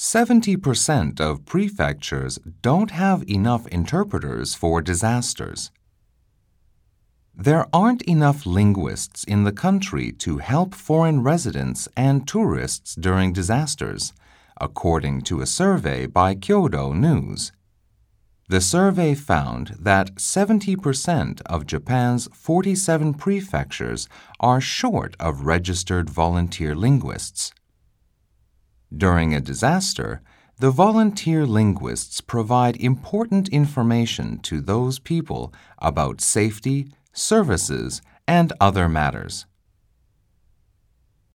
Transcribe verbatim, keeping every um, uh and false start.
seventy percent of prefectures don't have enough interpreters for disasters. There aren't enough linguists in the country to help foreign residents and tourists during disasters, according to a survey by Kyodo News. The survey found that seventy percent of Japan's forty-seven prefectures are short of registered volunteer linguists. During a disaster, the volunteer linguists provide important information to those people about safety, services, and other matters.